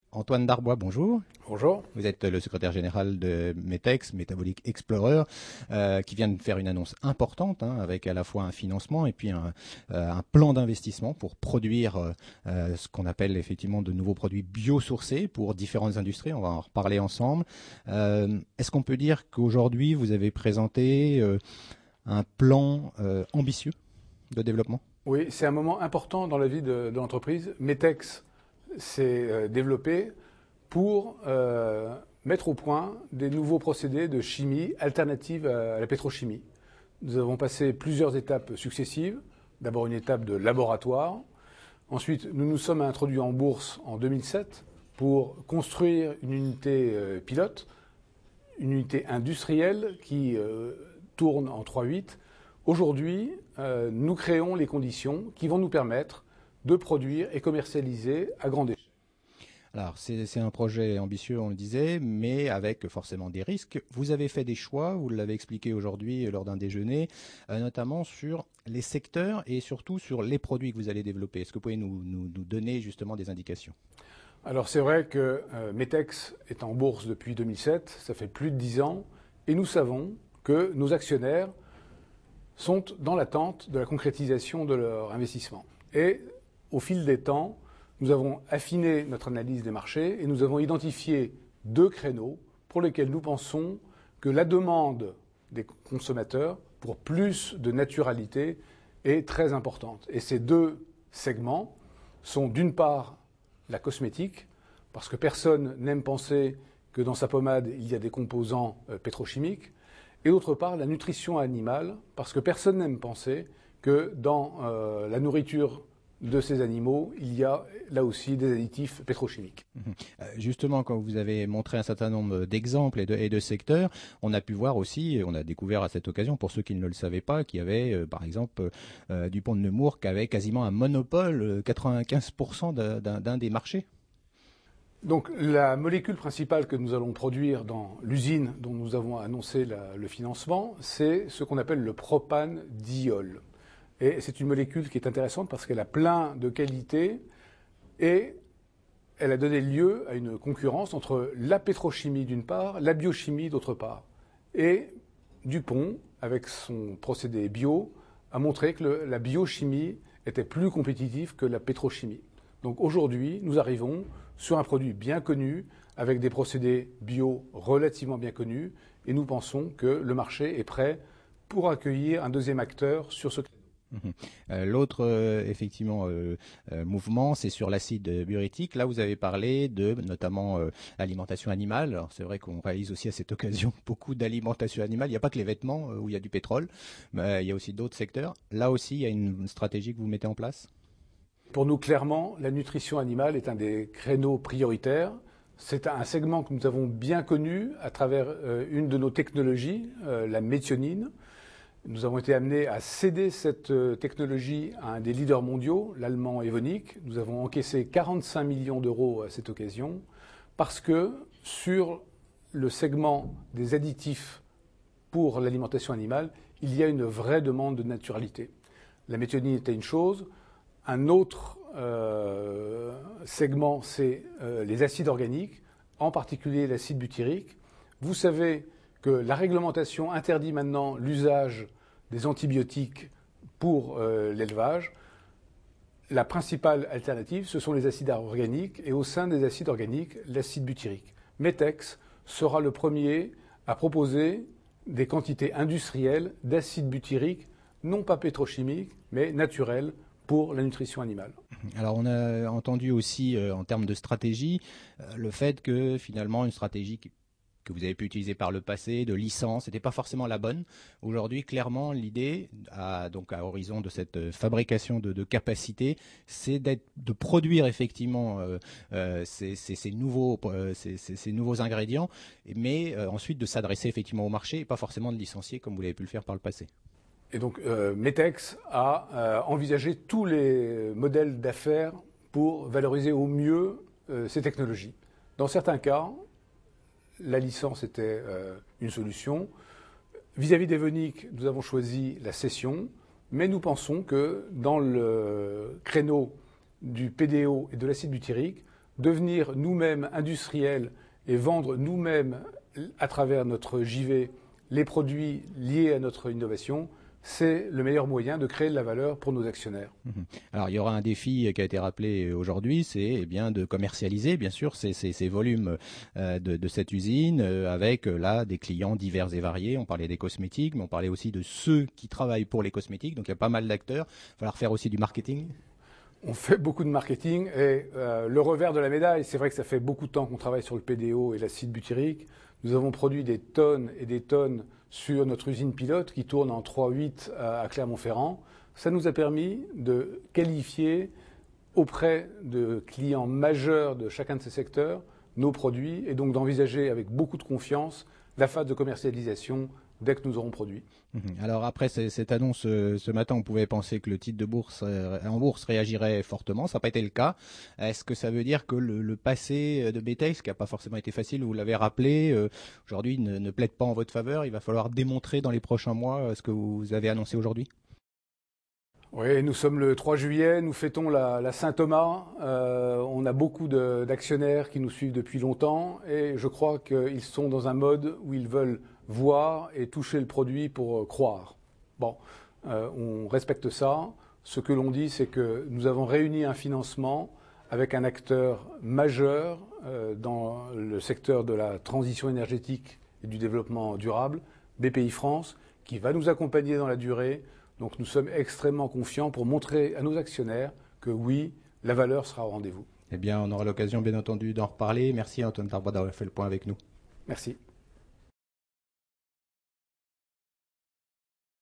Antoine Darbois, bonjour. Bonjour. Vous êtes le secrétaire général de Metex, Metabolic Explorer, qui vient de faire une annonce importante, avec à la fois un financement et puis un plan d'investissement pour produire ce qu'on appelle effectivement de nouveaux produits biosourcés pour différentes industries. On va en reparler ensemble. Est-ce qu'on peut dire qu'aujourd'hui, vous avez présenté un plan ambitieux de développement? Oui, c'est un moment important dans la vie de l'entreprise. Metex s'est développé pour mettre au point des nouveaux procédés de chimie alternative à la pétrochimie. Nous avons passé plusieurs étapes successives. D'abord une étape de laboratoire. Ensuite, nous nous sommes introduits en bourse en 2007 pour construire une unité pilote, une unité industrielle qui tourne en 3/8. Aujourd'hui, nous créons les conditions qui vont nous permettre de produire et commercialiser à grande échelle. Alors, c'est un projet ambitieux, on le disait, mais avec forcément des risques. Vous avez fait des choix, vous l'avez expliqué aujourd'hui lors d'un déjeuner, notamment sur les secteurs et surtout sur les produits que vous allez développer. Est-ce que vous pouvez nous donner justement des indications? Alors c'est vrai que Metex est en bourse depuis 2007, ça fait plus de 10 ans, et nous savons que nos actionnaires sont dans l'attente de la concrétisation de leur investissement. Et au fil des temps, nous avons affiné notre analyse des marchés et nous avons identifié deux créneaux pour lesquels nous pensons que la demande des consommateurs pour plus de naturalité est très importante. Et ces deux segments sont d'une part la cosmétique, parce que personne n'aime penser que dans sa pommade il y a des composants pétrochimiques, et d'autre part la nutrition animale, parce que personne n'aime penser que dans la nourriture de ces animaux, il y a là aussi des additifs pétrochimiques. Justement, quand vous avez montré un certain nombre d'exemples et de secteurs, on a pu voir aussi, on a découvert à cette occasion, pour ceux qui ne le savaient pas, qu'il y avait par exemple Dupont de Nemours qui avait quasiment un monopole, 95% d'un des marchés. Donc la molécule principale que nous allons produire dans l'usine dont nous avons annoncé le financement, c'est ce qu'on appelle le propanediol. Et c'est une molécule qui est intéressante parce qu'elle a plein de qualités et elle a donné lieu à une concurrence entre la pétrochimie d'une part, la biochimie d'autre part. Et Dupont, avec son procédé bio, a montré que la biochimie était plus compétitive que la pétrochimie. Donc aujourd'hui, nous arrivons sur un produit bien connu, avec des procédés bio relativement bien connus, et nous pensons que le marché est prêt pour accueillir un deuxième acteur sur ce créneau. L'autre effectivement mouvement, c'est sur l'acide butyrique. Là, vous avez parlé de notamment alimentation animale. Alors, c'est vrai qu'on réalise aussi à cette occasion beaucoup d'alimentation animale. Il n'y a pas que les vêtements où il y a du pétrole, mais il y a aussi d'autres secteurs. Là aussi, il y a une stratégie que vous mettez en place? Pour nous, clairement, la nutrition animale est un des créneaux prioritaires. C'est un segment que nous avons bien connu à travers une de nos technologies, la méthionine. Nous avons été amenés à céder cette technologie à un des leaders mondiaux, l'allemand Evonik. Nous avons encaissé 45 millions d'euros à cette occasion parce que sur le segment des additifs pour l'alimentation animale, il y a une vraie demande de naturalité. La méthionine était une chose. Un autre segment, c'est les acides organiques, en particulier l'acide butyrique. Vous savez que la réglementation interdit maintenant l'usage des antibiotiques pour l'élevage. La principale alternative, ce sont les acides organiques, et au sein des acides organiques, l'acide butyrique. Metex sera le premier à proposer des quantités industrielles d'acide butyrique, non pas pétrochimiques, mais naturels, pour la nutrition animale. Alors on a entendu aussi en termes de stratégie le fait que finalement une stratégie que vous avez pu utiliser par le passé, de licence, n'était pas forcément la bonne. Aujourd'hui, clairement, l'idée, donc à horizon de cette fabrication de capacité, c'est de produire effectivement ces nouveaux ingrédients, mais ensuite de s'adresser effectivement au marché et pas forcément de licencier comme vous l'avez pu le faire par le passé. Et donc Metex a envisagé tous les modèles d'affaires pour valoriser au mieux ces technologies. Dans certains cas, la licence était une solution. Vis-à-vis d'Evonik, nous avons choisi la cession, mais nous pensons que dans le créneau du PDO et de l'acide butyrique, devenir nous-mêmes industriels et vendre nous-mêmes à travers notre JV les produits liés à notre innovation, c'est le meilleur moyen de créer de la valeur pour nos actionnaires. Alors, il y aura un défi qui a été rappelé aujourd'hui, c'est bien de commercialiser, bien sûr, ces volumes de cette usine avec là des clients divers et variés. On parlait des cosmétiques, mais on parlait aussi de ceux qui travaillent pour les cosmétiques. Donc, il y a pas mal d'acteurs. Il va falloir faire aussi du marketing. On fait beaucoup de marketing et le revers de la médaille, c'est vrai que ça fait beaucoup de temps qu'on travaille sur le PDO et l'acide butyrique. Nous avons produit des tonnes et des tonnes sur notre usine pilote qui tourne en 3.8 à Clermont-Ferrand. Ça nous a permis de qualifier auprès de clients majeurs de chacun de ces secteurs nos produits et donc d'envisager avec beaucoup de confiance la phase de commercialisation dès que nous aurons produit. Alors après cette annonce ce matin, on pouvait penser que le titre de bourse en bourse réagirait fortement. Ça n'a pas été le cas. Est-ce que ça veut dire que le passé de Betex, qui n'a pas forcément été facile, vous l'avez rappelé, aujourd'hui ne plaide pas en votre faveur? Il va falloir démontrer dans les prochains mois ce que vous avez annoncé aujourd'hui? Oui, nous sommes le 3 juillet, nous fêtons la Saint-Thomas. On a beaucoup d'actionnaires qui nous suivent depuis longtemps et je crois qu'ils sont dans un mode où ils veulent voir et toucher le produit pour croire. Bon, on respecte ça. Ce que l'on dit, c'est que nous avons réuni un financement avec un acteur majeur dans le secteur de la transition énergétique et du développement durable, BPI France, qui va nous accompagner dans la durée. Donc nous sommes extrêmement confiants pour montrer à nos actionnaires que oui, la valeur sera au rendez-vous. Eh bien, on aura l'occasion, bien entendu, d'en reparler. Merci Antoine Darbois d'avoir fait le point avec nous. Merci.